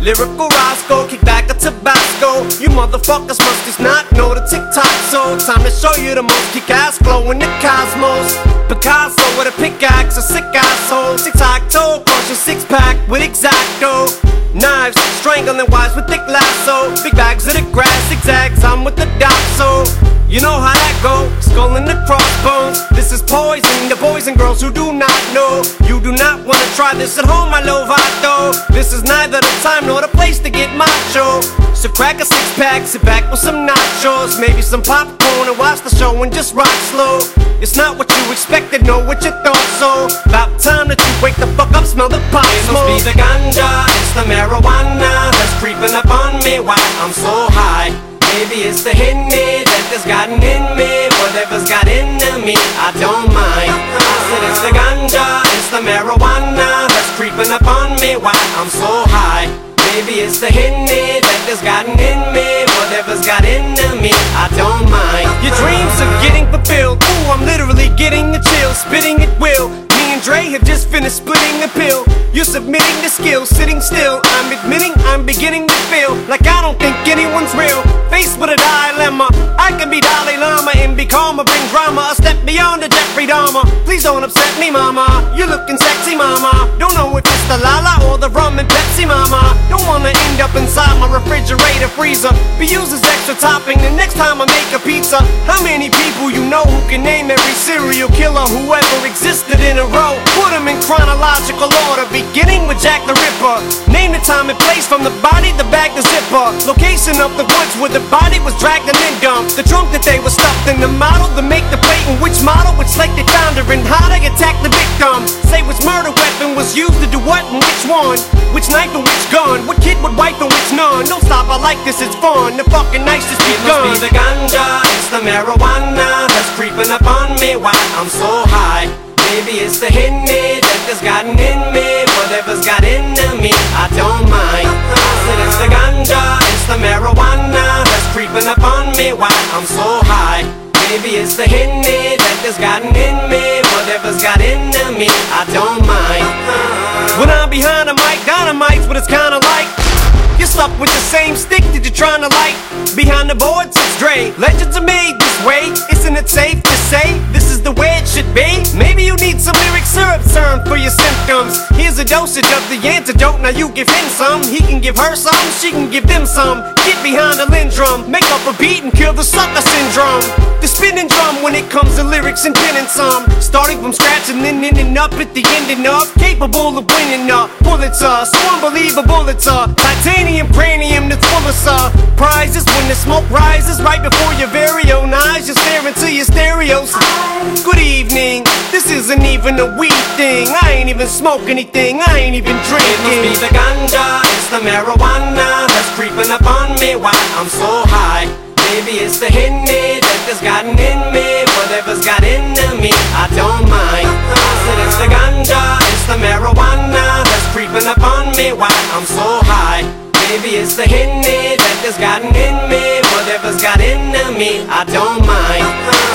Lyrical Roscoe, kick back a Tabasco. You motherfuckers must just not know the TikTok. So time to show you the most kick-ass flow in the cosmos. Picasso with a pickaxe, a sick asshole. Tic-tac-toe, crush your six-pack with X-Acto. Knives, strangling wives with thick lasso. Big bags of the grass, zigzags, I'm with the dot. So you know how that go, skull and the crossbones. This is poison, the boys and girls who do not know. You do not wanna try this at home, my lovato. This is neither the time nor the place to get macho. So crack a six-pack, sit back with some nachos, maybe some popcorn and watch the show and just rock slow. It's not what you expected, know what you thought. So about time that you wake the fuck up, smell the pot smoke. It must be the ganja, it's the marijuana that's creeping up on me while I'm so high. Maybe it's the Henny that has gotten in me. Whatever's got into me, I don't mind. I said it's the ganja, it's the marijuana that's creeping up on me while I'm so high. Maybe it's the Henny that has gotten in me. Whatever's got into me, I don't mind. Your dreams are getting fulfilled. Ooh, I'm literally getting the chills, spitting at will. Me and Dre have just finished splitting a pill. You're submitting the skill, sitting still. I'm admitting I'm beginning to feel like I don't think anyone's real. Faced with a dilemma, I can be Dalai Lama and be calmer, bring drama, a step beyond the Jeffrey Dahmer. Please don't upset me, mama. You're looking sexy, mama. Don't know if it's the Lala or the rum and Pepsi, mama. Don't wanna end up inside my refrigerator freezer. Be used as extra topping the next time I make a pizza. How many people you know who can name every serial killer who ever existed in a row? Put them in chronological order, beginning with Jack the Ripper. Name the time and place, from the body, the bag, the zipper. Location of the woods where the body was dragged and then dumped. The trunk that they were stuffed in, the model, the make, the plate, and which model, which lake they found her, and how they attacked the victim. Say which murder weapon was used to do what and which one. Which knife and which gun, what kid would wipe and which none. Don't stop, I like this, it's fun. The fucking nice just begun. It must be the ganja, it's the marijuana that's creeping up on me while I'm so high. Maybe it's the Henny that has gotten in me. Whatever's got into me, I don't mind. I said it's the ganja, it's the marijuana that's creeping up on me while I'm so high. Maybe it's the Henny that has gotten in me. Whatever's got into me, I don't mind. When I'm behind a mic, dynamite's what it's kinda like. You're stuck with the same stick that you're trying to light. Behind the boards, it's Dre. Legends are made this way. Isn't it safe to say this is the way it should be? Maybe you need some lyric syrup serum for your symptoms. Here's a dosage of the antidote. Now you give him some, he can give her some, she can give them some. Get behind the lindrum, make up a beat and kill the sucker syndrome. The spinning drum when it comes to lyrics and penning some. Starting from scratch and then ending up at the ending of. Capable of winning a Pulitzer. So unbelievable it's a titanium cranium that's full of surprises. When the smoke rises right before your very own eyes, you're staring to your stereos. Good evening, this isn't even a weed thing. I ain't even smoke anything, I ain't even drinking. It must be the ganja, it's the marijuana that's creeping up on me while I'm so high. Maybe it's the Henny that has gotten in me. Whatever's got into me, I don't mind. I said it's the ganja, it's the marijuana that's creeping up on me while I'm so high. Maybe it's the Henny that has gotten in me. Whatever's got into me, I don't mind.